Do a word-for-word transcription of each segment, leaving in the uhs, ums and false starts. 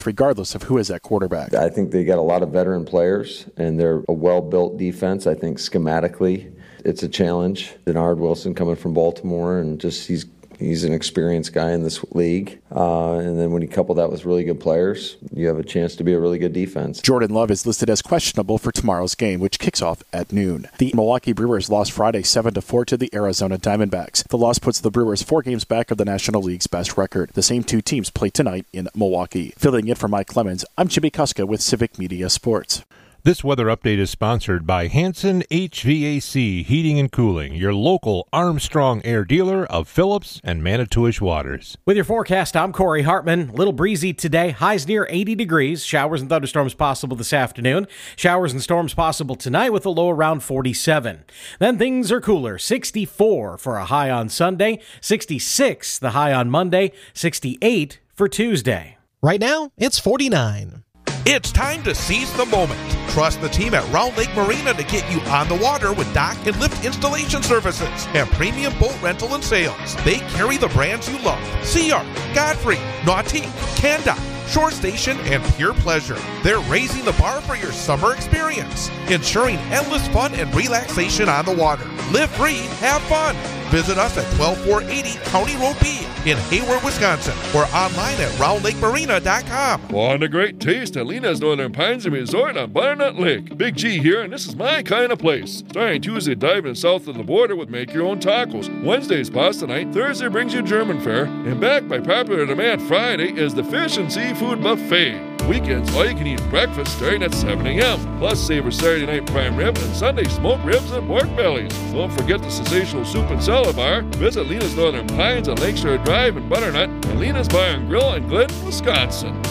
regardless of who is at quarterback. I think they got a lot of veteran players, and they're a well-built defense. I think schematically it's a challenge. Denard Wilson coming from Baltimore, and just he's he's an experienced guy in this league. Uh, and then when you couple that with really good players, you have a chance to be a really good defense. Jordan Love is listed as questionable for tomorrow's game, which kicks off at noon. The Milwaukee Brewers lost Friday seven to four to the Arizona Diamondbacks. The loss puts the Brewers four games back of the National League's best record. The same two teams play tonight in Milwaukee. Filling in for Mike Clemens, I'm Jimmy Kuska with Civic Media Sports. This weather update is sponsored by Hanson H V A C Heating and Cooling, your local Armstrong Air dealer of Phillips and Manitowish Waters. With your forecast, I'm Corey Hartman. A little breezy today, highs near eighty degrees. Showers and thunderstorms possible this afternoon. Showers and storms possible tonight with a low around forty-seven. Then things are cooler. sixty-four for a high on Sunday, sixty-six the high on Monday, sixty-eight for Tuesday. Right now, it's forty-nine. It's time to seize the moment. Trust the team at Round Lake Marina to get you on the water with dock and lift installation services and premium boat rental and sales. They carry the brands you love: Sea Art, Godfrey, Nautique, Canda, Shore Station, and Pure Pleasure. They're raising the bar for your summer experience, ensuring endless fun and relaxation on the water. Live free, have fun. Visit us at twelve four eighty County Road B in Hayward, Wisconsin, or online at round lake marina dot com. Want a great taste at Lena's Northern Pines and Resort on Butternut Lake. Big G here, and this is my kind of place. Starting Tuesday, diving south of the border with make-your-own tacos. Wednesday's pasta night. Thursday brings you German fare. And back by popular demand Friday is the Fish and Seafood Buffet. Weekends, all you can eat breakfast starting at seven a.m. Plus, savor Saturday night prime rib and Sunday smoked ribs and pork bellies. Don't forget the sensational soup and salad bar. Visit Lena's Northern Pines on Lakeshore Drive in Butternut and Lena's Bar and Grill in Glen, Wisconsin.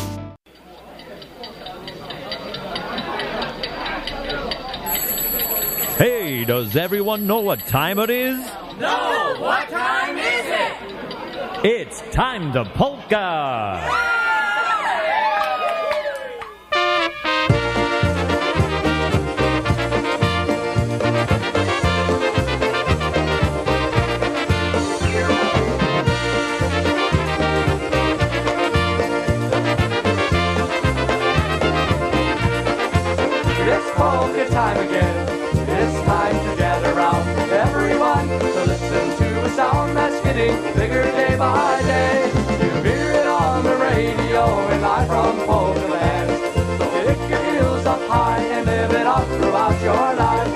Hey, does everyone know what time it is? No, what time is it? It's time to polka! It's polka time again. It's time to gather round everyone to listen to a sound that's getting bigger day by day. You hear it on the radio and live from Polka Land. So kick your heels up high and live it up throughout your life.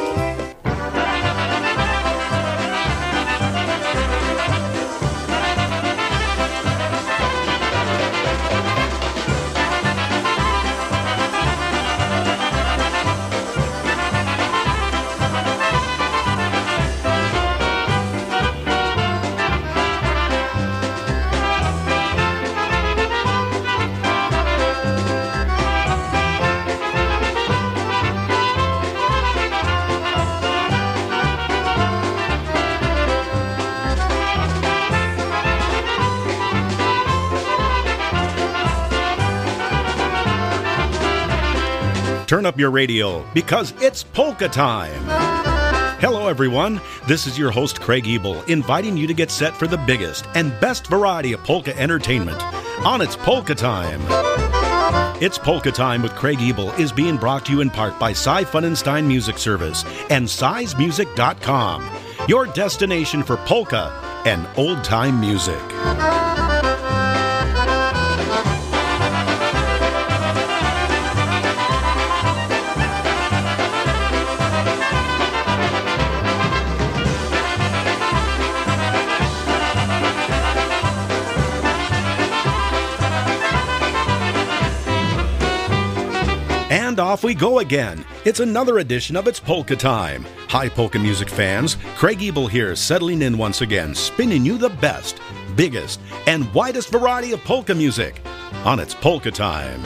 Turn up your radio because it's polka time. Hello, everyone. This is your host, Craig Ebel, inviting you to get set for the biggest and best variety of polka entertainment on It's Polka Time. It's Polka Time with Craig Ebel is being brought to you in part by Cy Funenstein Music Service and size music dot com, your destination for polka and old-time music. And off we go again. It's another edition of It's Polka Time. Hi, polka music fans. Craig Ebel here, settling in once again, spinning you the best, biggest, and widest variety of polka music on It's Polka Time.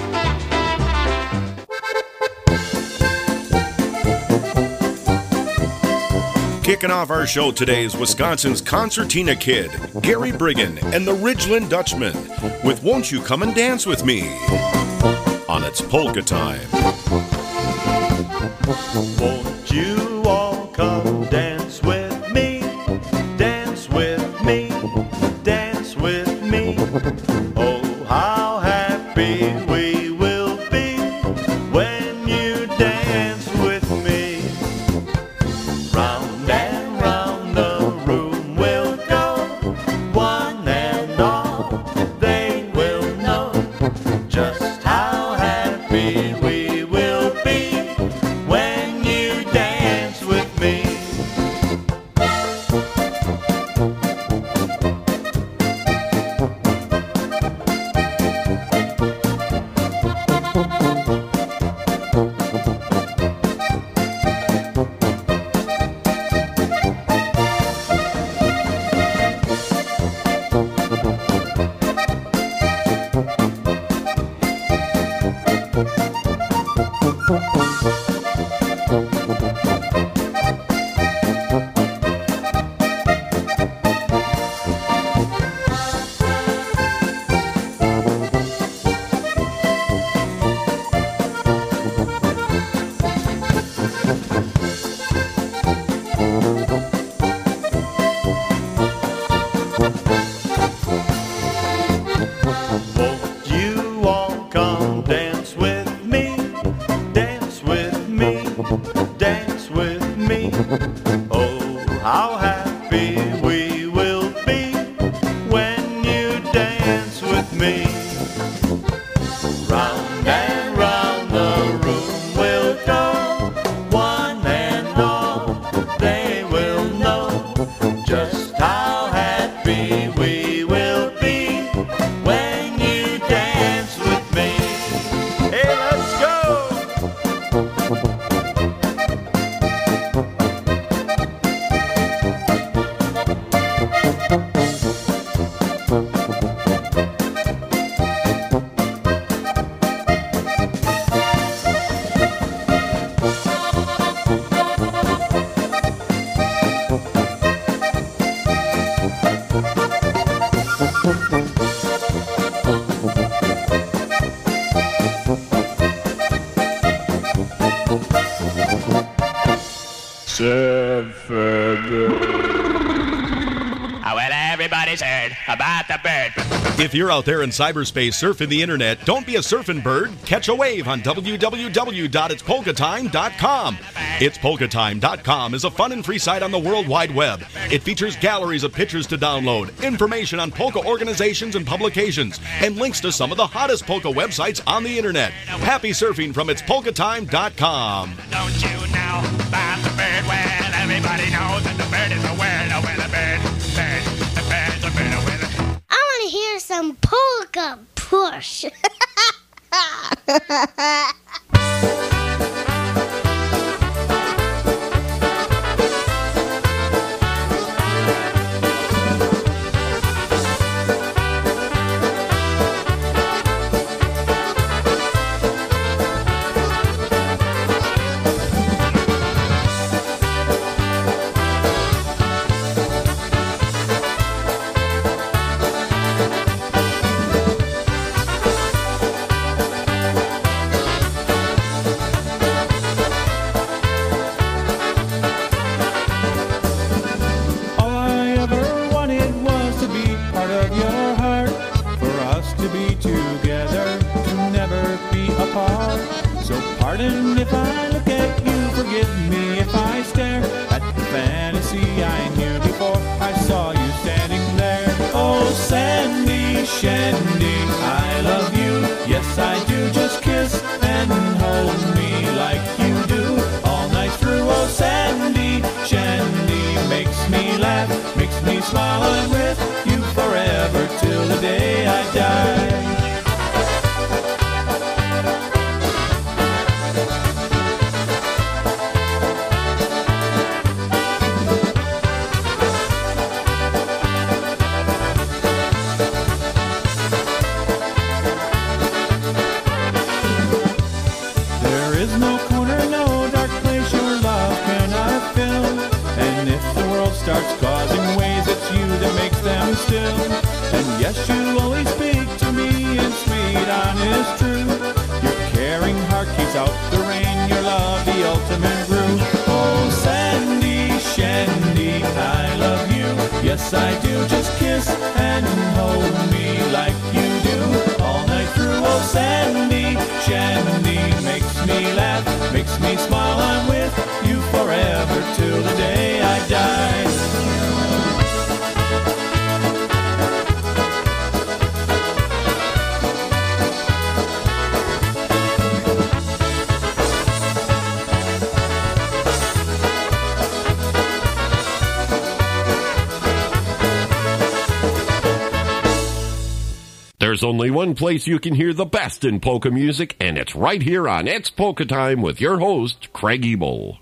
Kicking off our show today is Wisconsin's Concertina Kid, Gary Briggen and the Ridgeland Dutchman, with Won't You Come and Dance With Me on It's Polka Time. Won't you all come dance with me, dance with me, dance with me. Oh, how happy we If you're out there in cyberspace surfing the internet, don't be a surfing bird. Catch a wave on w w w dot its polka time dot com. its polka time dot com is a fun and free site on the World Wide Web. It features galleries of pictures to download, information on polka organizations and publications, and links to some of the hottest polka websites on the internet. Happy surfing from its polka time dot com. Don't you know about the bird? Well, everybody knows that the bird is a word. Oh, well, the bird, bird, the bird's a bird, oh, well, I want to hear some polka push. Pardon if I look at you, forgive me if I stare at the fantasy I knew before I saw you standing there. Oh, Sandy, Shandy, I love you, yes I do. Just kiss and hold me like you do all night through. Oh, Sandy, Shandy, makes me laugh, makes me smile. I'm with you forever till the day I die. Starts causing waves, it's you that makes them still. And yes, you always speak to me in sweet, honest truth. Your caring heart keeps out the rain, your love the ultimate groove. Oh, Sandy, Shandy, I love you, yes I do. Just kiss and hold me like you do all night through. Oh, Sandy, Shandy, makes me laugh, makes me smile. I'm with you forever till the day I die. There's only one place you can hear the best in polka music, and it's right here on It's Polka Time with your host, Craig Ebel.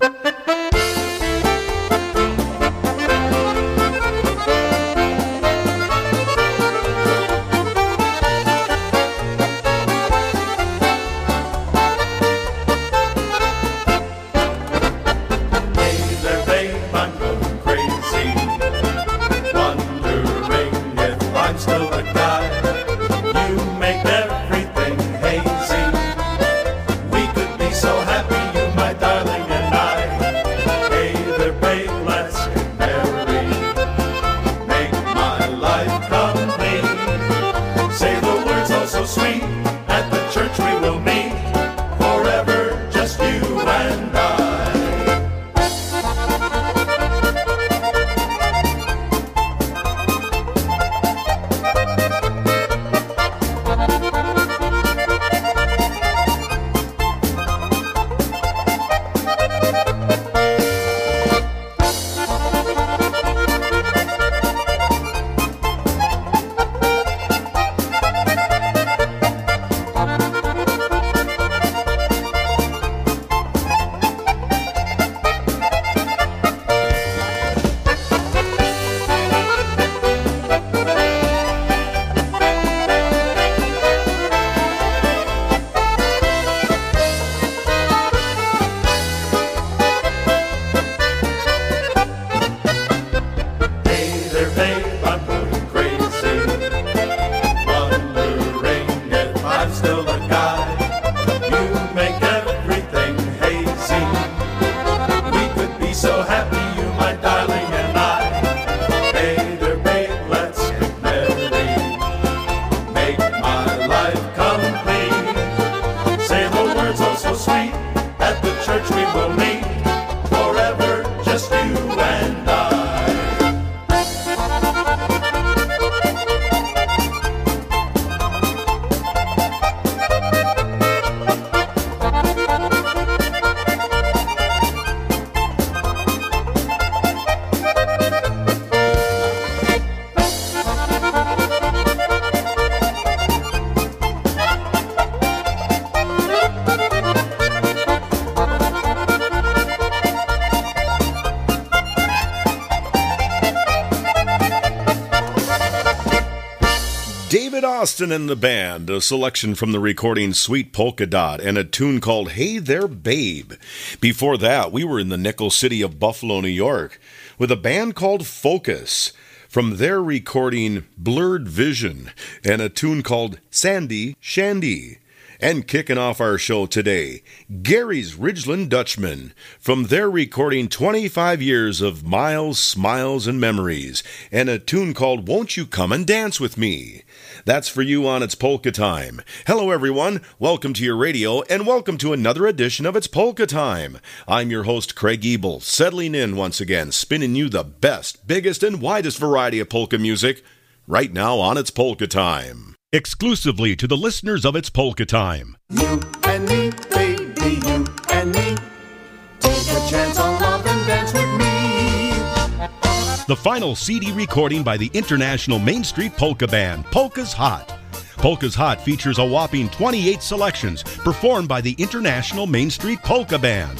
Austin and the Band, a selection from the recording Sweet Polka Dot and a tune called Hey There Babe. Before that, we were in the nickel city of Buffalo, New York, with a band called Focus, from their recording Blurred Vision and a tune called Sandy Shandy. And kicking off our show today, Gary's Ridgeland Dutchman, from their recording twenty-five years of Miles, Smiles, and Memories, and a tune called Won't You Come and Dance With Me. That's for you on It's Polka Time. Hello everyone, welcome to your radio, and welcome to another edition of It's Polka Time. I'm your host Craig Ebel, settling in once again, spinning you the best, biggest, and widest variety of polka music, right now on It's Polka Time. Exclusively to the listeners of It's Polka Time. You and me, baby, you and me. Take a chance on love and dance with me. The final C D recording by the International Main Street Polka Band, Polka's Hot. Polka's Hot features a whopping twenty-eight selections performed by the International Main Street Polka Band.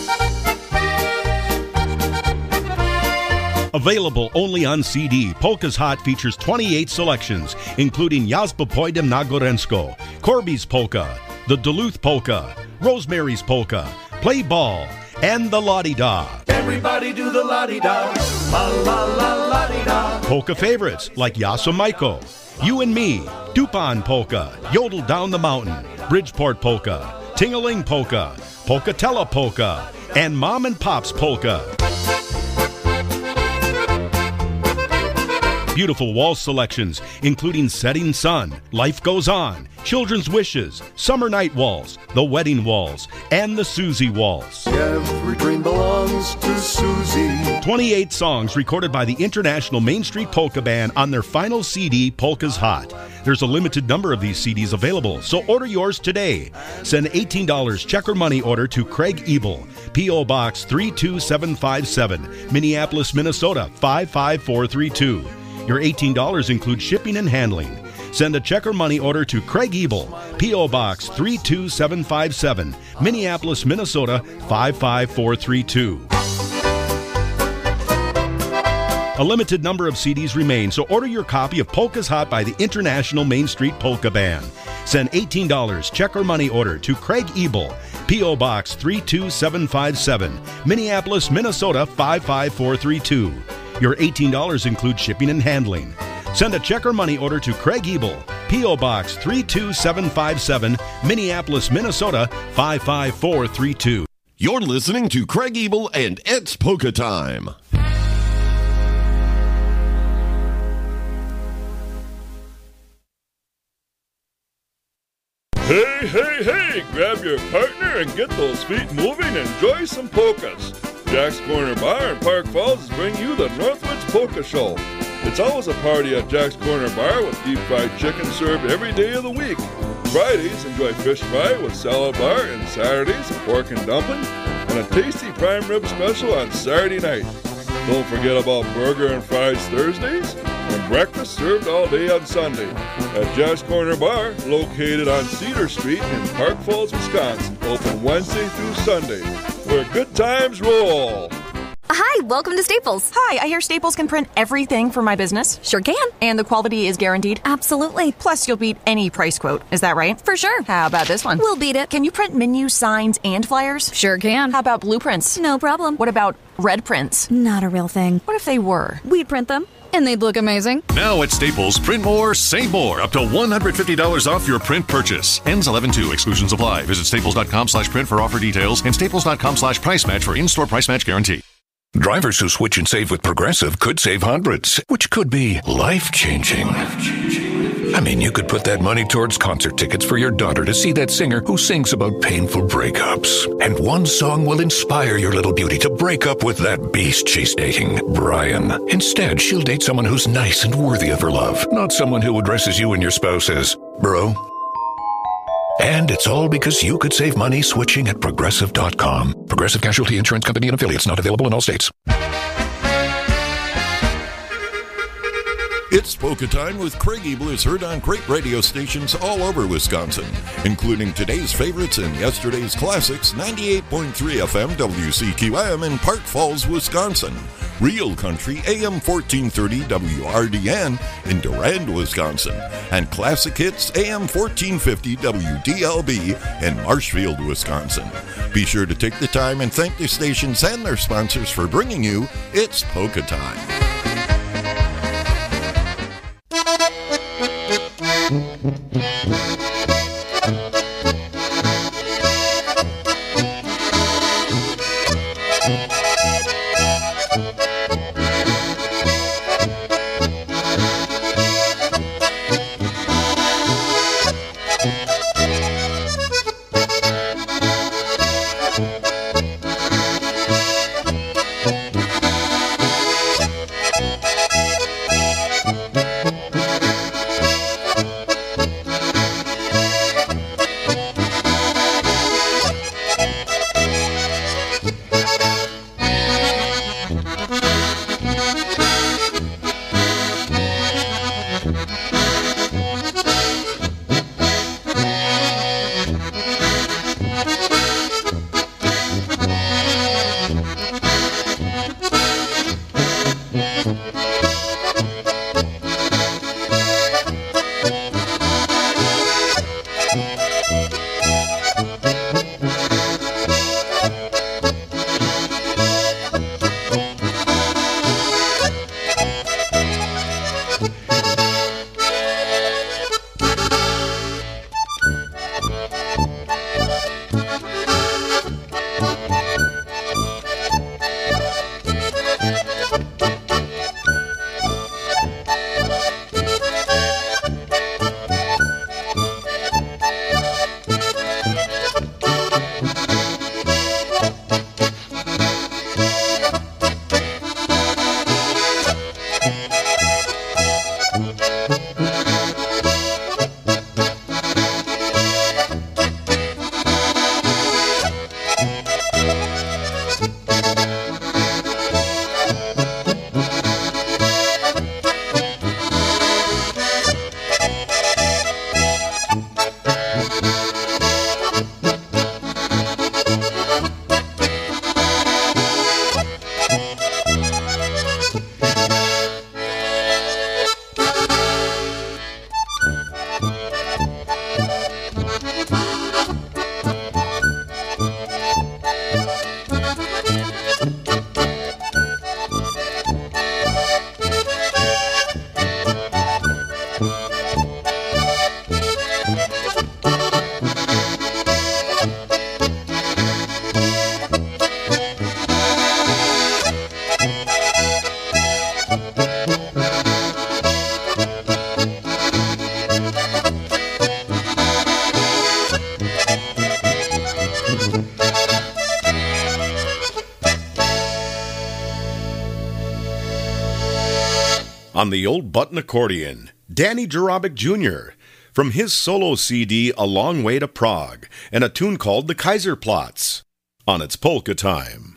Available only on C D, Polka's Hot features twenty-eight selections, including Jazba Pojdem na Gorensko, Corby's Polka, the Duluth Polka, Rosemary's Polka, Play Ball, and the La-Di-Da. Everybody do the la-di-da, la la la la-di-da. Polka favorites like Yasa Maiko, You and Me, Dupan Polka, Yodel Down the Mountain, Bridgeport Polka, Ting-a-Ling Polka, Polkatella Polka, and Mom and Pop's Polka. Beautiful waltz selections, including Setting Sun, Life Goes On, Children's Wishes, Summer Night Waltz, The Wedding Waltz, and the Susie Waltz. Every dream belongs to Susie. twenty-eight songs recorded by the International Main Street Polka Band on their final C D, Polka's Hot. There's a limited number of these C Ds available, so order yours today. Send eighteen dollars check or money order to Craig Ebel, P O. Box three two seven five seven, Minneapolis, Minnesota five five four three two. Your eighteen dollars includes shipping and handling. Send a check or money order to Craig Ebel, P O. Box three two seven five seven, Minneapolis, Minnesota five five four three two. A limited number of C Ds remain, so order your copy of Polka's Hot by the International Main Street Polka Band. Send eighteen dollars check or money order to Craig Ebel, P O. Box three two seven five seven, Minneapolis, Minnesota five five four three two. Your eighteen dollars includes shipping and handling. Send a check or money order to Craig Ebel, P O. Box three two seven five seven, Minneapolis, Minnesota five five four three two. You're listening to Craig Ebel and It's Polka Time. Hey, hey, hey! Grab your partner and get those feet moving and enjoy some polkas. Jack's Corner Bar in Park Falls is bringing you the Northwoods Polka Show. It's always a party at Jack's Corner Bar with deep fried chicken served every day of the week. Fridays, enjoy fish fry with salad bar, and Saturdays, pork and dumpling, and a tasty prime rib special on Saturday night. Don't forget about burger and fries Thursdays, and breakfast served all day on Sunday at Jack's Corner Bar, located on Cedar Street in Park Falls, Wisconsin, open Wednesday through Sunday, where good times roll. Hi, welcome to Staples. Hi, I hear Staples can print everything for my business. Sure can. And the quality is guaranteed? Absolutely. Plus, you'll beat any price quote. Is that right? For sure. How about this one? We'll beat it. Can you print menus, signs, and flyers? Sure can. How about blueprints? No problem. What about red prints? Not a real thing. What if they were? We'd print them, and they'd look amazing. Now at Staples, print more, save more. Up to one hundred fifty dollars off your print purchase. Ends eleven two. Exclusions apply. Visit staples.com slash print for offer details and staples.com slash price match for in-store price match guarantee. Drivers who switch and save with Progressive could save hundreds, which could be life-changing. I mean, you could put that money towards concert tickets for your daughter to see that singer who sings about painful breakups. And one song will inspire your little beauty to break up with that beast she's dating, Brian. Instead, she'll date someone who's nice and worthy of her love, not someone who addresses you and your spouse as, bro. And it's all because you could save money switching at Progressive dot com. Progressive Casualty Insurance Company and affiliates, not available in all states. It's Polka Time with Craig Ebel is heard on great radio stations all over Wisconsin, including today's favorites and yesterday's classics, ninety-eight point three F M W C Q M in Park Falls, Wisconsin. Real Country A M fourteen thirty W R D N in Durand, Wisconsin. And Classic Hits A M fourteen fifty W D L B in Marshfield, Wisconsin. Be sure to take the time and thank the stations and their sponsors for bringing you It's Polka Time. On the old button accordion, Danny Jurabek Junior from his solo C D A Long Way to Prague, and a tune called The Kaiserplatz. On It's Polka Time.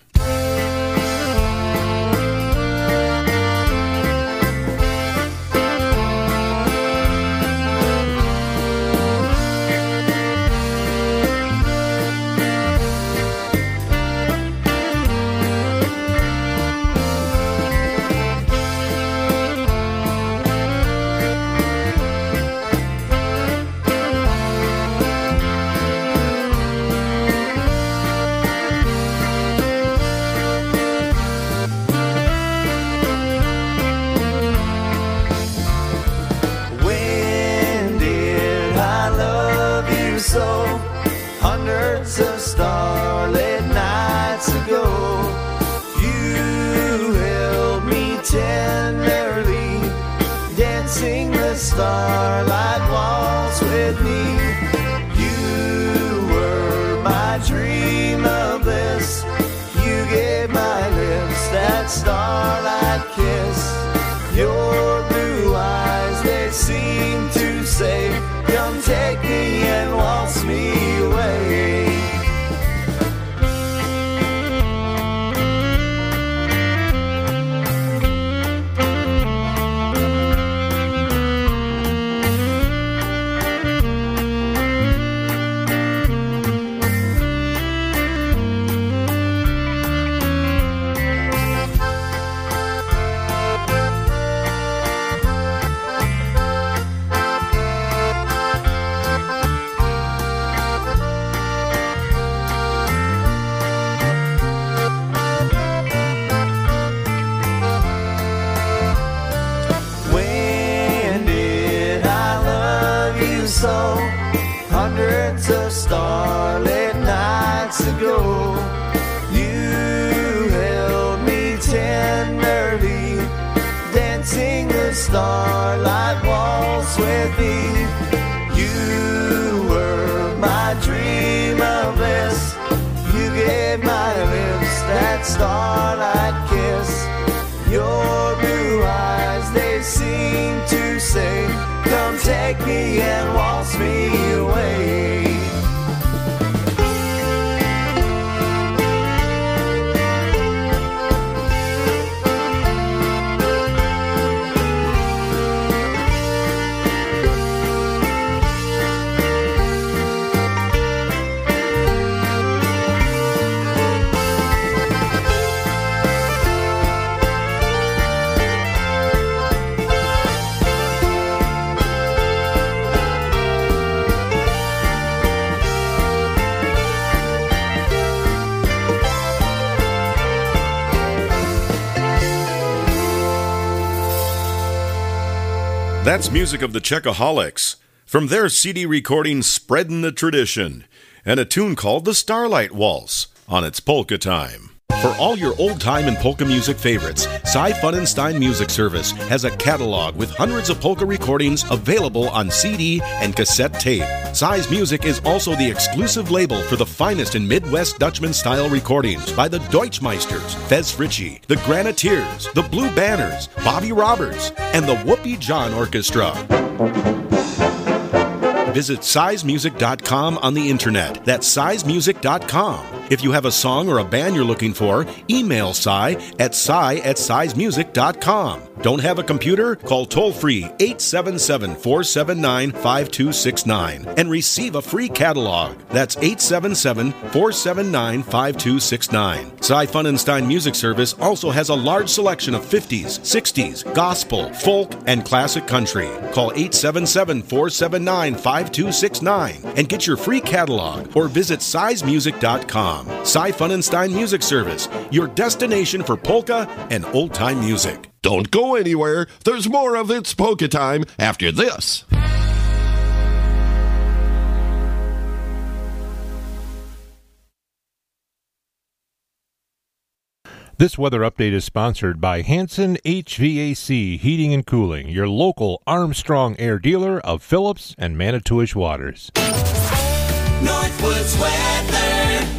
Hundreds of starlit nights ago, you held me tenderly, dancing the starlight waltz with me. You were my dream of bliss. You gave my lips that starlight kiss. Your blue eyes, they seem to say, come take me and waltz me away. starlit nights ago. You held me tenderly, dancing the starlight waltz with me. You were my dream of bliss. You gave my lips that starlight kiss. Your blue eyes, they seem to say, come take me and waltz me away. That's music of the Checkaholics, from their C D recording Spreadin' the Tradition, and a tune called The Starlight Waltz on It's Polka Time. For all your old-time and polka music favorites, Cy Funenstein Music Service has a catalog with hundreds of polka recordings available on C D and cassette tape. Cy's Music is also the exclusive label for the finest in Midwest Dutchman-style recordings by the Deutschmeisters, Fez Fritchie, the Graniteers, the Blue Banners, Bobby Roberts, and the Whoopi John Orchestra. Visit size music dot com on the internet. That's size music dot com. If you have a song or a band you're looking for, email Cy at cy at size music dot com. Don't have a computer? Call toll-free eight seven seven, four seven nine, five two six nine and receive a free catalog. That's eight seven seven, four seven nine, five two six nine. Cy Funenstein Music Service also has a large selection of fifties, sixties, gospel, folk, and classic country. Call eight seven seven, four seven nine, five two six nine and get your free catalog or visit size music dot com. Cy Funenstein Music Service, your destination for polka and old-time music. Don't go anywhere. There's more of It's Polka Time after this. This weather update is sponsored by Hanson H V A C Heating and Cooling, your local Armstrong Air dealer of Phillips and Manitowish Waters. Northwoods weather.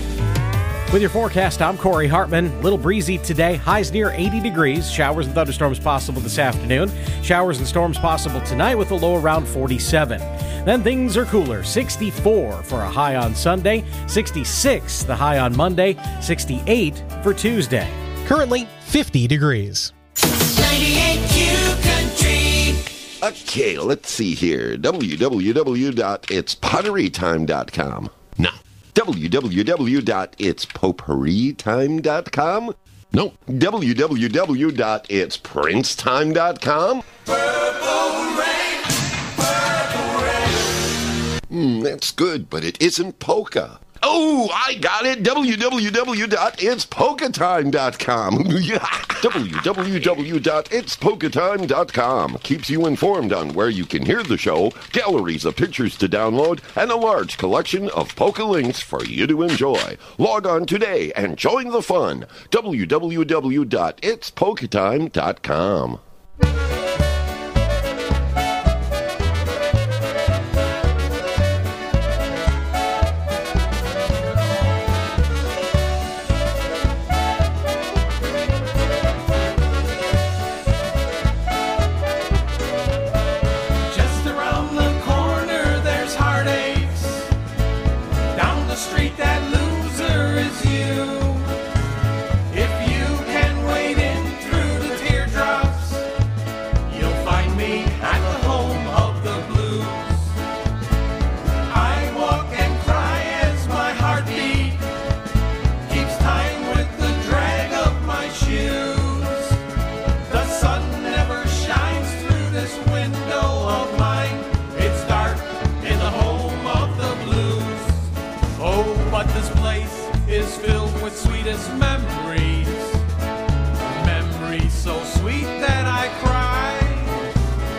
With your forecast, I'm Corey Hartman. A little breezy today. Highs near eighty degrees. Showers and thunderstorms possible this afternoon. Showers and storms possible tonight with a low around forty-seven. Then things are cooler. sixty-four for a high on Sunday. sixty-six the high on Monday. sixty-eight for Tuesday. Currently fifty degrees. ninety-eight Q Country. Okay, let's see here. w w w dot its pottery time dot com. No. w w w dot its potpourri time dot com? No. w w w dot its prince time dot com? Purple rain, purple rain. Hmm, that's good, but it isn't polka. Oh, I got it! w w w dot its polka time dot com. w w w dot its polka time dot com keeps you informed on where you can hear the show, galleries of pictures to download, and a large collection of polka links for you to enjoy. Log on today and join the fun. w w w dot its polka time dot com.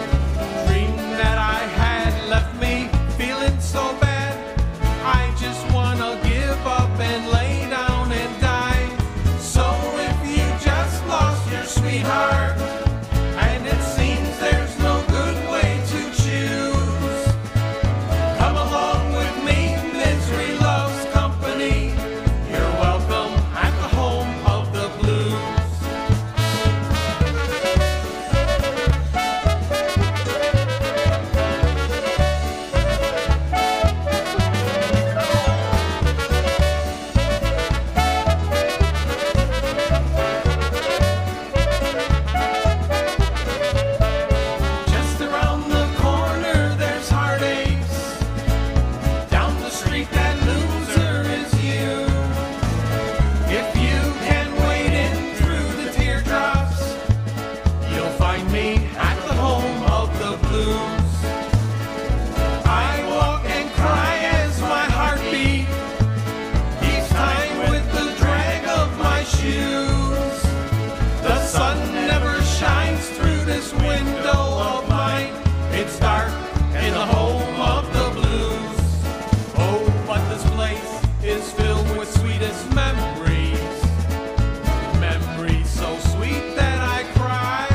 Just is filled with sweetest memories. Memories so sweet that I cry.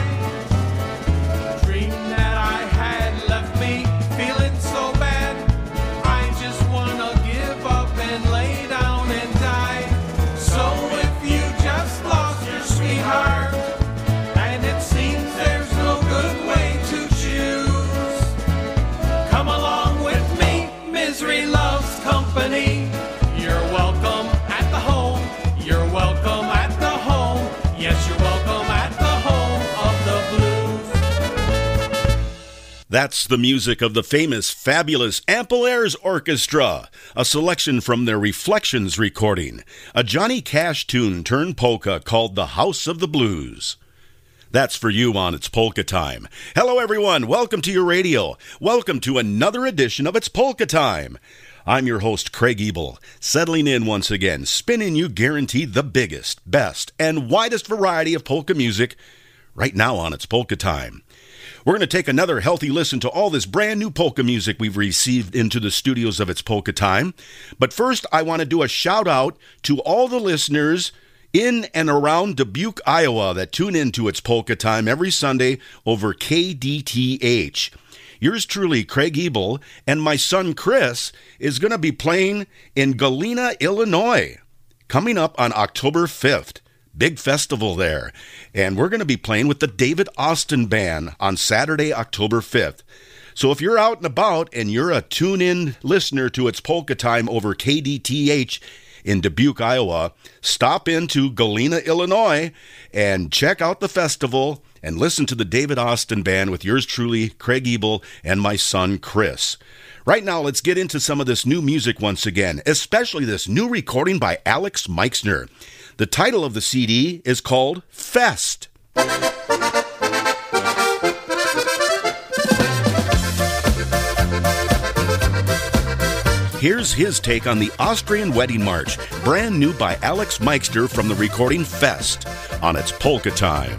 Dream that I had left me feeling so bad. I just wanna give up and lay down and die. So if you just lost your sweetheart, and it seems there's no good way to choose, come along with me, misery loves company. You're welcome at the home, you're welcome at the home, yes, you're welcome at the home of the blues. That's the music of the famous, fabulous Ample Airs Orchestra, a selection from their Reflections recording, a Johnny Cash tune turned polka called The House of the Blues. That's for you on It's Polka Time. Hello, everyone. Welcome to your radio. Welcome to another edition of It's Polka Time. I'm your host, Craig Ebel, settling in once again, spinning you guaranteed the biggest, best, and widest variety of polka music right now on It's Polka Time. We're going to take another healthy listen to all this brand new polka music we've received into the studios of It's Polka Time. But first, I want to do a shout out to all the listeners in and around Dubuque, Iowa that tune in to It's Polka Time every Sunday over K D T H. Yours truly, Craig Ebel, and my son Chris is going to be playing in Galena, Illinois, coming up on October fifth. Big festival there. And we're going to be playing with the David Austin Band on Saturday, October fifth. So if you're out and about and you're a tune-in listener to It's Polka Time over K D T H in Dubuque, Iowa, stop into Galena, Illinois, and check out the festival and listen to the David Austin Band with yours truly, Craig Ebel, and my son, Chris. Right now, let's get into some of this new music once again, especially this new recording by Alex Meixner. The title of the C D is called Fest. Here's his take on the Austrian Wedding March, brand new by Alex Meixner from the recording Fest on It's Polka Time.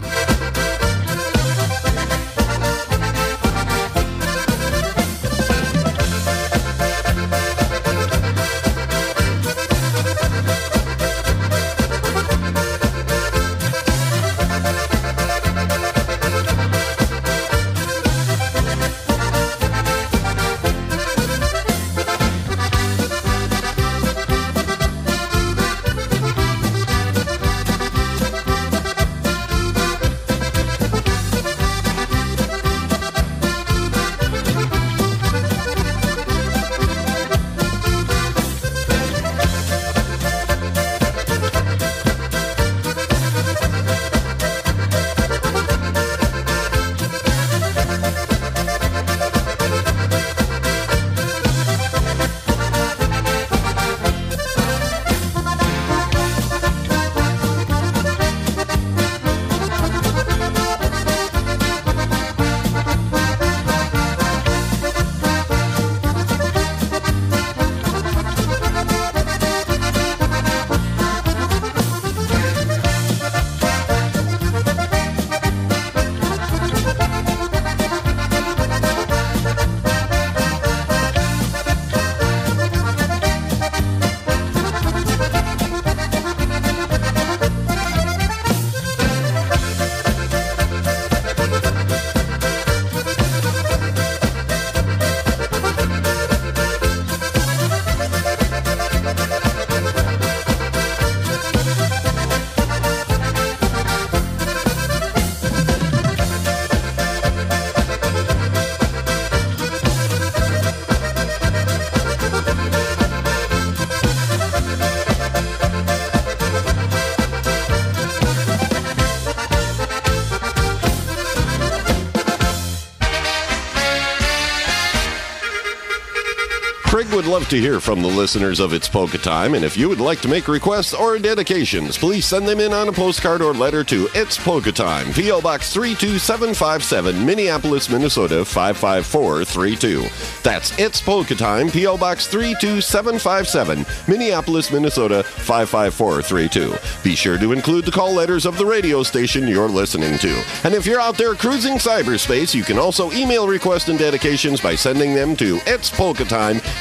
Craig would love to hear from the listeners of It's Polka Time, and if you would like to make requests or dedications, please send them in on a postcard or letter to It's Polka Time, P O. Box three two seven five seven, Minneapolis, Minnesota five five four three two. That's It's Polka Time, P O. Box three two seven five seven, Minneapolis, Minnesota five five four three two. Be sure to include the call letters of the radio station you're listening to. And if you're out there cruising cyberspace, you can also email requests and dedications by sending them to It's Polka Time at hotmail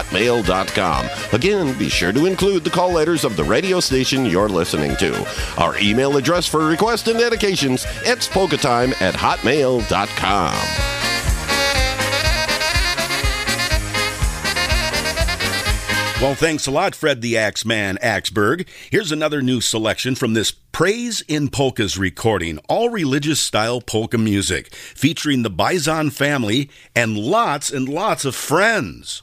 hotmail dot com. Again, be sure to include the call letters of the radio station you're listening to. Our email address for requests and dedications, it's polka time at hotmail dot com. Well, thanks a lot, Fred the Axeman Axberg. Here's another new selection from this Praise in Polkas recording, all religious-style polka music, featuring the Bison family and lots and lots of friends.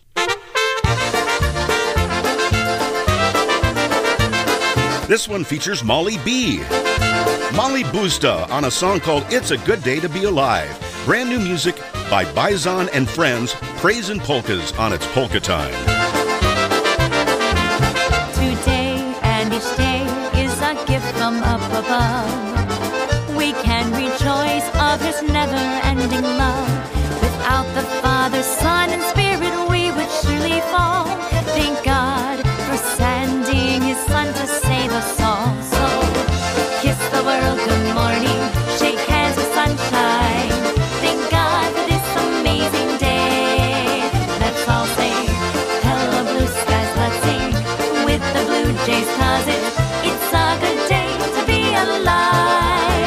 This one features Molly B. Molly Busta on a song called It's a Good Day to Be Alive. Brand new music by Bison and Friends, Praise in Polkas on its Polka Time. Today and each day is a gift from up above. We can rejoice of his never-ending love. Without the Father, Son, and Spirit, we would surely fall. Thank God for sending his Son to save us all. So, kiss the world good morning, shake hands with sunshine. Thank God for this amazing day. Let's all say, hello blue skies, let's sing with the Blue Jays, 'cause it, it's a good day to be alive.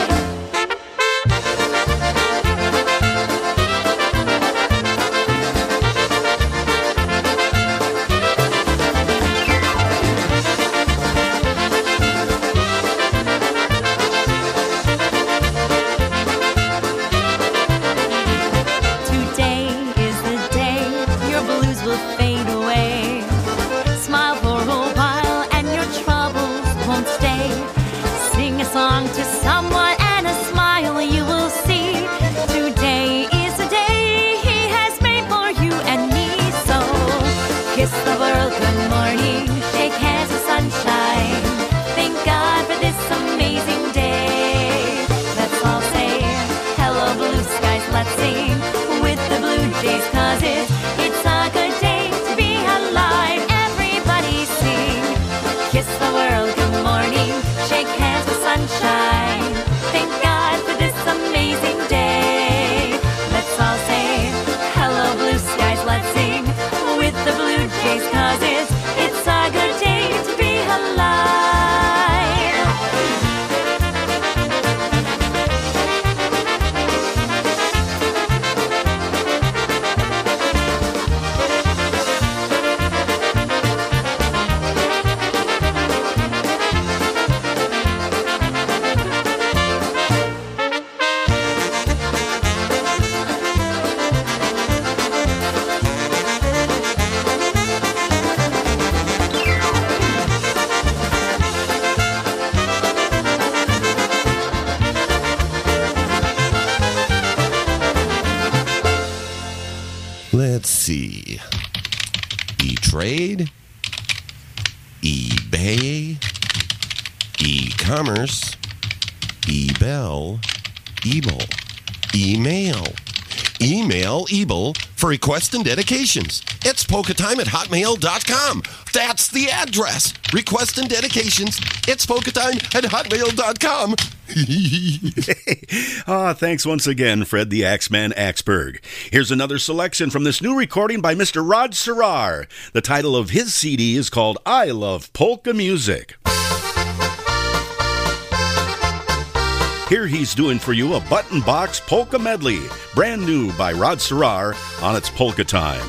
Today is the day your blues will fade away. Smile for a while and your troubles won't stay. Sing a song to someone and a smile you will see. Today is the day he has made for you and me. So kiss the world good morning, shake hands with sunshine. Thank God for this amazing day. Let's all say, hello blue skies, let's sing with the Blue Jays, 'cause it, it's a good day to be alive. Everybody sing, kiss the world good morning, shake hands with sunshine. Thank God for this amazing day. Let's all say, hello blue skies, let's sing with the Blue Jays, 'cause it's, it's a good day to be alive. Let's see. E-Trade, eBay, e-commerce, eBell, Ebel, email, email Ebel for requests and dedications. It's polka time at hotmail dot com. That's the address. Requests and dedications. It's polka time at hotmail dot com. Ah, thanks once again, Fred the Axeman Axberg. Here's another selection from this new recording by Mister Rod Serrar. The title of his C D is called I Love Polka Music. Here he's doing for you a button box polka medley, brand new by Rod Serrar on its Polka Time.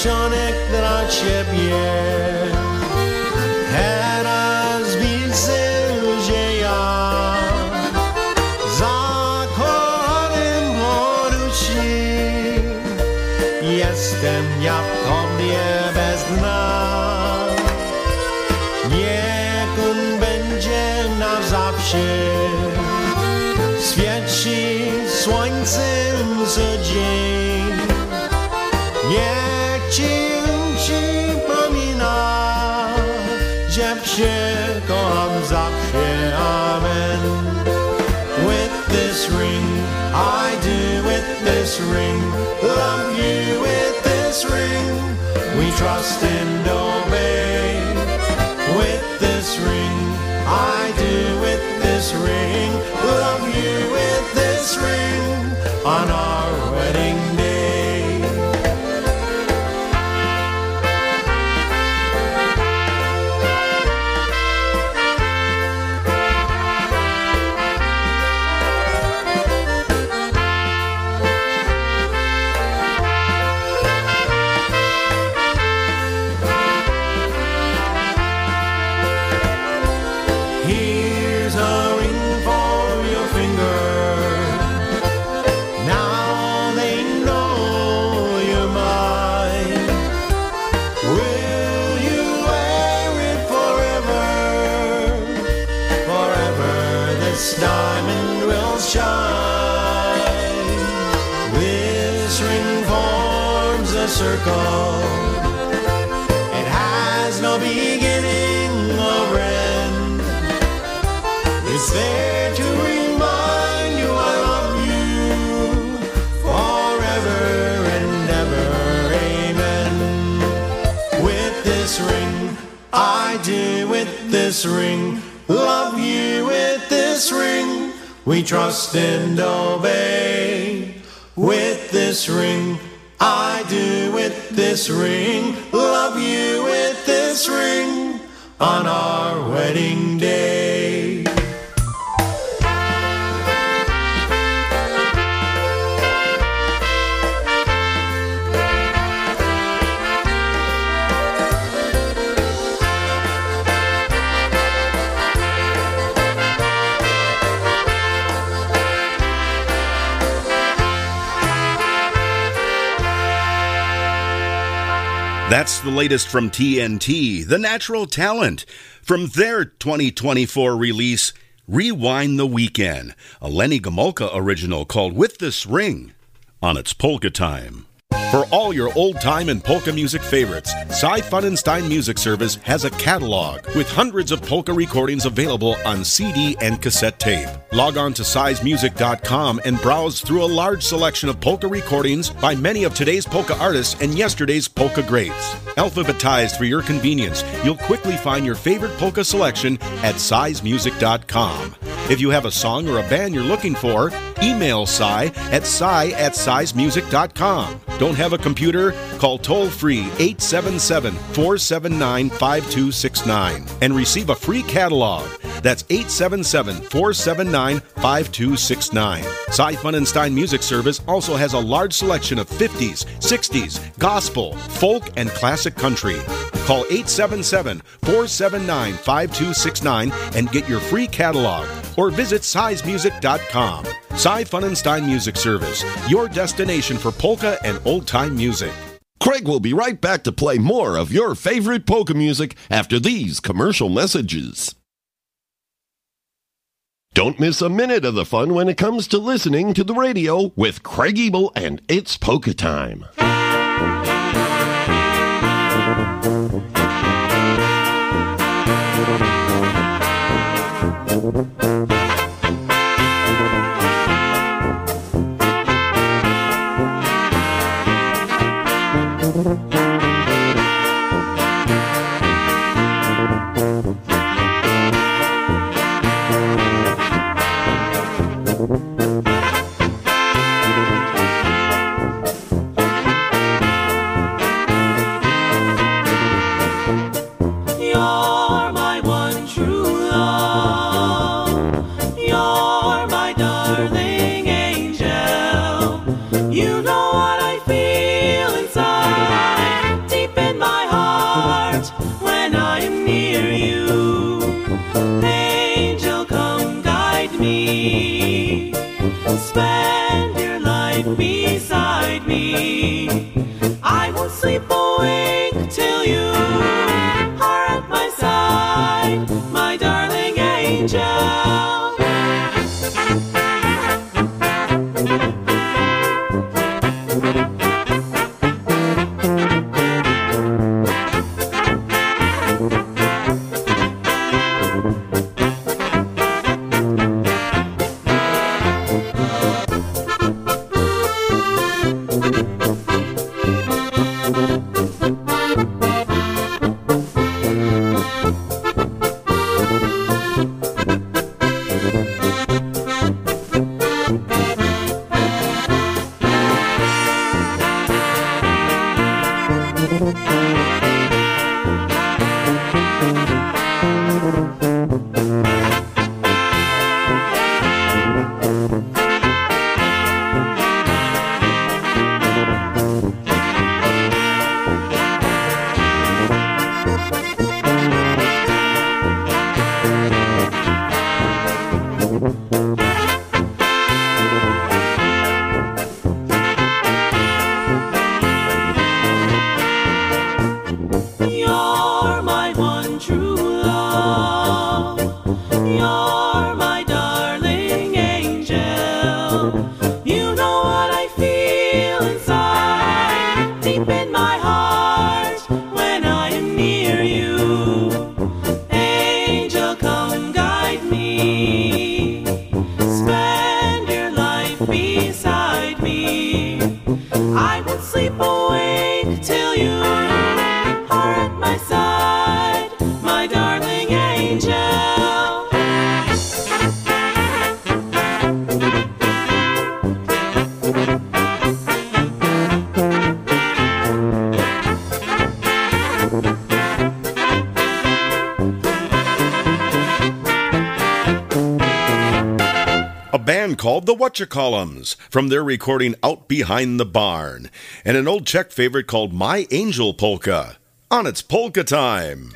Szonek dla ciebie. Teraz widzę, że ja zakochanym poruszy. Jestem jak tobie bez dna. Niech on będzie na zawsze. Świeci słońcem co dzień. Niech ci przypomina, że cię kocham zawsze. Amen. With this ring, I do with this ring, love you with this ring, we trust and obey. With this ring, I do with this ring, love you with this ring, on our wedding day. Here's a ring for your finger. Now they know you're mine. Will you wear it forever? Forever this diamond will shine. This ring forms a circle. It has no beginning or end. It's there to remind you I love you forever and ever. Amen. With this ring, I do with this ring, love you with this ring, we trust and obey. With this ring, I do with this ring, love you with this ring, on our wedding day. That's the latest from T N T, The Natural Talent, from their twenty twenty-four release, Rewind the Weekend, a Lenny Gomulka original called With This Ring, on its Polka Time. For all your old-time and polka music favorites, Cy Funenstein Music Service has a catalog with hundreds of polka recordings available on C D and cassette tape. Log on to size music dot com and browse through a large selection of polka recordings by many of today's polka artists and yesterday's polka greats. Alphabetized for your convenience, you'll quickly find your favorite polka selection at size music dot com. If you have a song or a band you're looking for, email Cy at cy at size music dot com. Don't have a computer? Call toll-free eight seven seven, four seven nine, five two six nine and receive a free catalog. That's eight seven seven, four seven nine, five two six nine. Cy Funenstein Music Service also has a large selection of fifties, sixties, gospel, folk, and classic country. Call eight seven seven, four seven nine, five two six nine and get your free catalog, or visit size music dot com. Cy Funenstein Music Service, your destination for polka and old-time music. Craig will be right back to play more of your favorite polka music after these commercial messages. Don't miss a minute of the fun when it comes to listening to the radio with Craig Ebel and It's Polka Time. You're my one true love. You're my darling angel. You know what I feel inside. beside me. I won't sleep a wink till you are at my side, my darling angel. You're my one true love. You're my darling angel. You know what I feel inside, deep in my heart, when I am near you. Angel, come guide me. Spend your life beside me. I won't sleep awake till you are at my side, my darling angel. A band called the Whatchacolumns from their recording Out Behind the Barn, and an old Czech favorite called My Angel Polka on its Polka Time.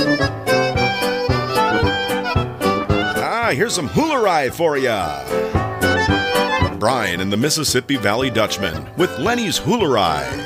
Ah, here's some hula-rai for ya. Brian and the Mississippi Valley Dutchman with Lenny's Hula-rai.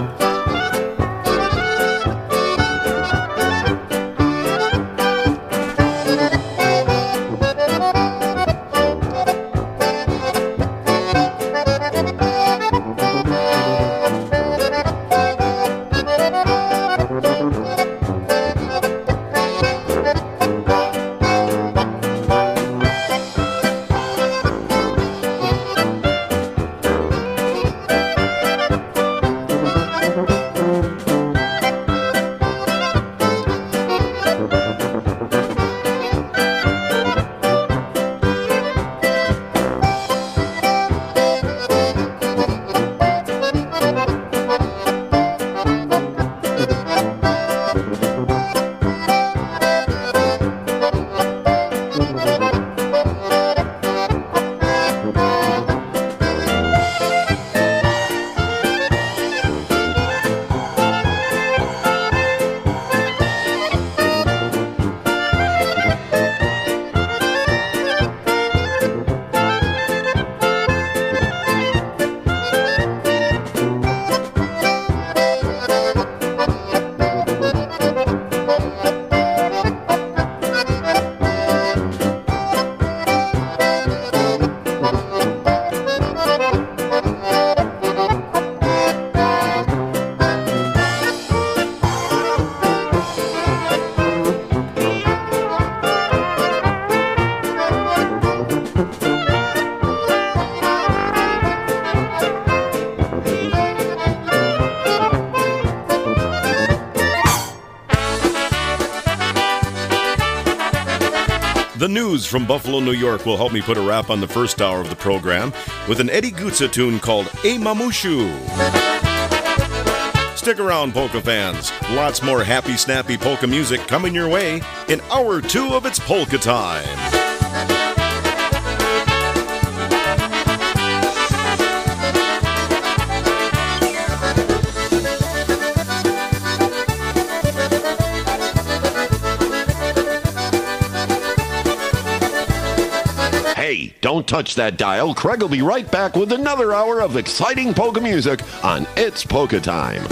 The news from Buffalo, New York will help me put a wrap on the first hour of the program with an Eddie Gutsa tune called A Mamushu. Stick around, polka fans. Lots more happy, snappy polka music coming your way in hour two of It's Polka Time. Hey, don't Don't touch that dial. Craig will be right back with another hour of exciting polka music on It's Polka Time.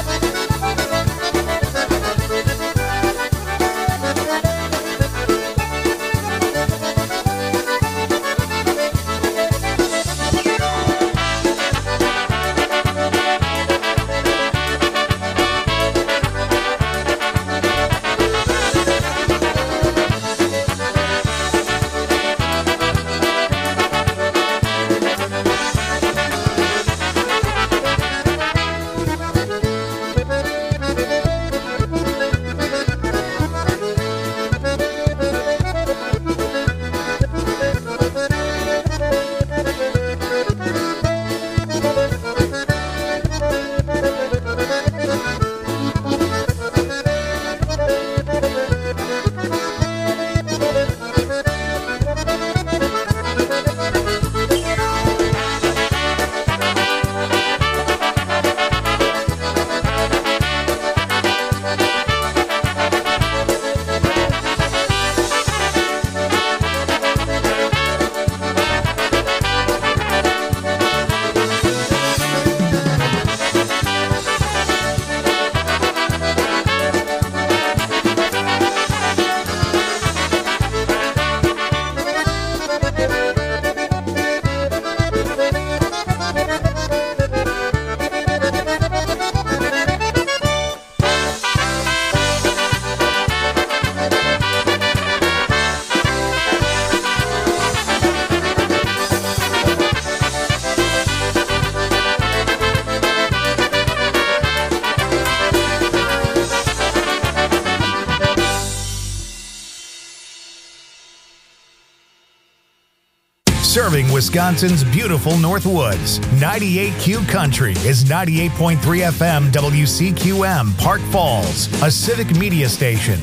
Serving Wisconsin's beautiful North Woods. ninety-eight Q Country is ninety-eight point three F M W C Q M, Park Falls, a civic media station.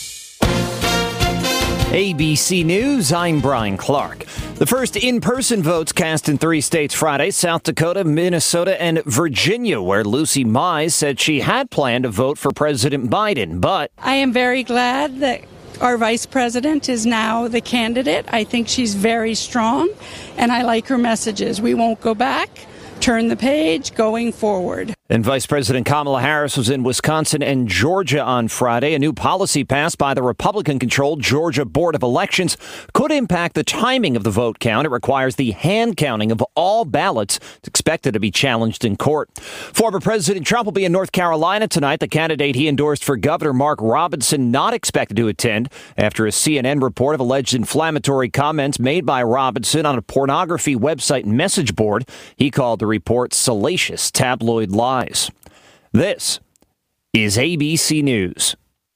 A B C News, I'm Brian Clark. The first in-person votes cast in three states Friday, South Dakota, Minnesota, and Virginia, where Lucy Mize said she had planned to vote for President Biden, but I am very glad that our vice president is now the candidate. I think she's very strong, and I like her messages. We won't go back, turn the page, going forward. And Vice President Kamala Harris was in Wisconsin and Georgia on Friday. A new policy passed by the Republican-controlled Georgia Board of Elections could impact the timing of the vote count. It requires the hand counting of all ballots. It's expected to be challenged in court. Former President Trump will be in North Carolina tonight. The candidate he endorsed for governor, Mark Robinson, not expected to attend after a C N N report of alleged inflammatory comments made by Robinson on a pornography website message board. He called the report salacious tabloid lies. This is A B C News.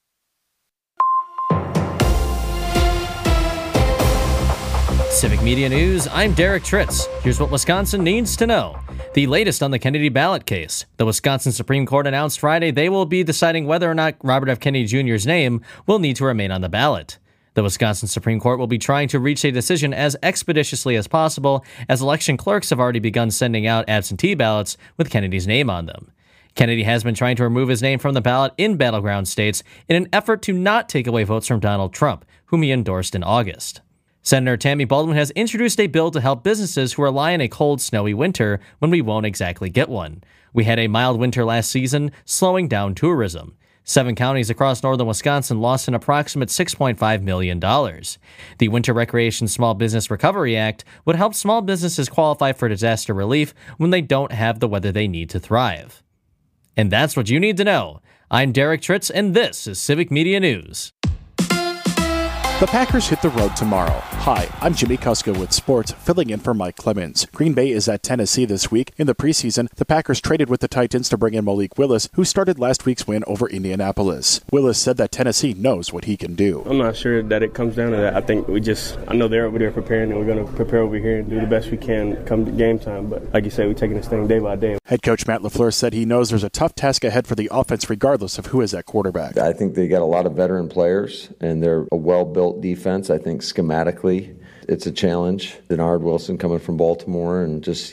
Civic Media News, I'm Derek Tritz. Here's what Wisconsin needs to know. The latest on the Kennedy ballot case. The Wisconsin Supreme Court announced Friday they will be deciding whether or not Robert F. Kennedy Junior's name will need to remain on the ballot. The Wisconsin Supreme Court will be trying to reach a decision as expeditiously as possible, as election clerks have already begun sending out absentee ballots with Kennedy's name on them. Kennedy has been trying to remove his name from the ballot in battleground states in an effort to not take away votes from Donald Trump, whom he endorsed in August. Senator Tammy Baldwin has introduced a bill to help businesses who rely on a cold, snowy winter when we won't exactly get one. We had a mild winter last season, slowing down tourism. Seven counties across northern Wisconsin lost an approximate six point five million dollars. The Winter Recreation Small Business Recovery Act would help small businesses qualify for disaster relief when they don't have the weather they need to thrive. And that's what you need to know. I'm Derek Tritz, and this is Civic Media News. The Packers hit the road tomorrow. Hi, I'm Jimmy Kuska with sports, filling in for Mike Clemens. Green Bay is at Tennessee this week. In the preseason, the Packers traded with the Titans to bring in Malik Willis, who started last week's win over Indianapolis. Willis said that Tennessee knows what he can do. I'm not sure that it comes down to that. I think we just, I know they're over there preparing, and we're going to prepare over here and do the best we can come to game time. But like you said, we're taking this thing day by day. Head coach Matt LaFleur said he knows there's a tough task ahead for the offense regardless of who is at quarterback. I think they got a lot of veteran players, and they're a well-built defense. I think schematically it's a challenge. Denard Wilson coming from Baltimore, and just he's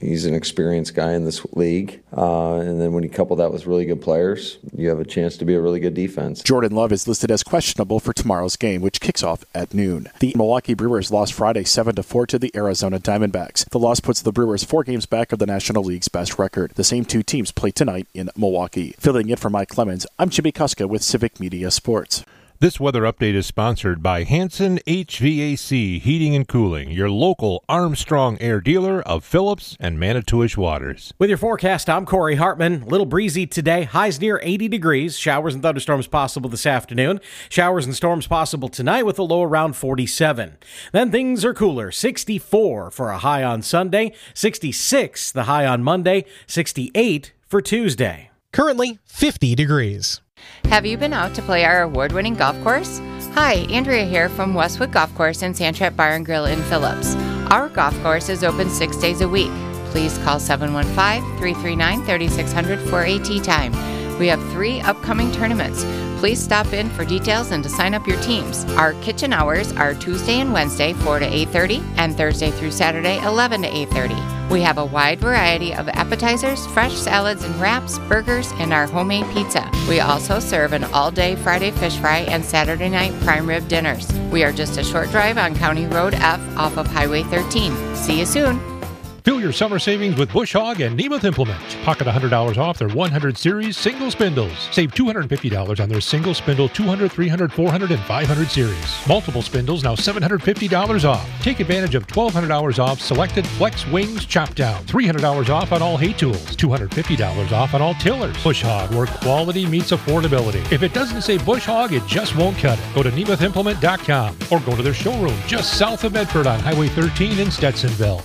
He's an experienced guy in this league. Uh, and then when you couple that with really good players, you have a chance to be a really good defense. Jordan Love is listed as questionable for tomorrow's game, which kicks off at noon. The Milwaukee Brewers lost Friday seven to four to the Arizona Diamondbacks. The loss puts the Brewers four games back of the National League's best record. The same two teams play tonight in Milwaukee. Filling in for Mike Clemens, I'm Jimmy Kuska with Civic Media Sports. This weather update is sponsored by Hanson H V A C Heating and Cooling, your local Armstrong Air dealer of Phillips and Manitowish Waters. With your forecast, I'm Corey Hartman. A little breezy today, highs near eighty degrees. Showers and thunderstorms possible this afternoon. Showers and storms possible tonight with a low around forty-seven. Then things are cooler. sixty-four for a high on Sunday, sixty-six the high on Monday, sixty-eight for Tuesday. Currently fifty degrees. Have you been out to play our award-winning golf course? Hi, Andrea here from Westwood Golf Course and Sandtrap Bar and Grill in Phillips. Our golf course is open six days a week. Please call seven one five, three three nine, three six zero zero for a tee time. We have three upcoming tournaments. Please stop in for details and to sign up your teams. Our kitchen hours are Tuesday and Wednesday, four to eight thirty, and Thursday through Saturday, eleven to eight thirty. We have a wide variety of appetizers, fresh salads and wraps, burgers, and our homemade pizza. We also serve an all-day Friday fish fry and Saturday night prime rib dinners. We are just a short drive on County Road F off of Highway thirteen. See you soon. Fill your summer savings with Bush Hog and Nemeth Implement. Pocket one hundred dollars off their one hundred series single spindles. Save two hundred fifty dollars on their single spindle two hundred, three hundred, four hundred, and five hundred series. Multiple spindles now seven hundred fifty dollars off. Take advantage of twelve hundred dollars off selected Flex Wings Chop Down. three hundred dollars off on all hay tools. two hundred fifty dollars off on all tillers. Bush Hog, where quality meets affordability. If it doesn't say Bush Hog, it just won't cut it. Go to Nemeth Implement dot com or go to their showroom just south of Medford on Highway thirteen in Stetsonville.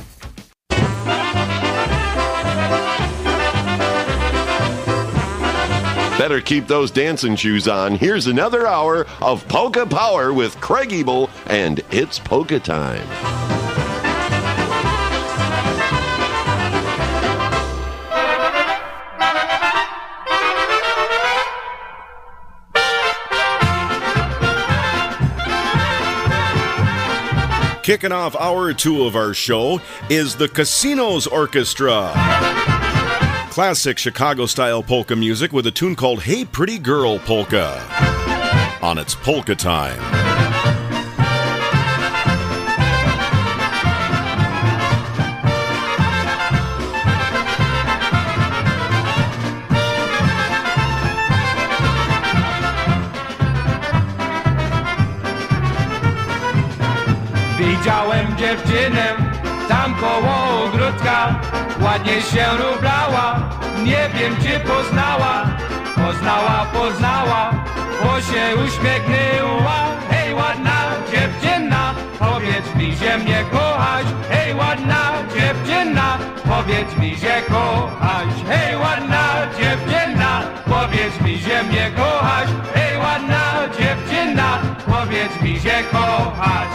Better keep those dancing shoes on. Here's another hour of Polka Power with Craig Ebel, and it's polka time. Kicking off hour two of our show is the Casinos Orchestra. Classic Chicago-style polka music with a tune called Hey Pretty Girl Polka on its Polka Time. Widziałem dziewczynę tam koło ogródka, ładnie się ubrała, nie wiem czy poznała, poznała, poznała, bo się uśmiechnęła. Hej ładna dziewczyna, powiedz mi, że mnie kochasz. Hej ładna dziewczyna, powiedz mi, że kochasz. Hej ładna dziewczyna, powiedz mi, że mnie kochasz. Hej ładna dziewczyna, powiedz mi, że kochasz.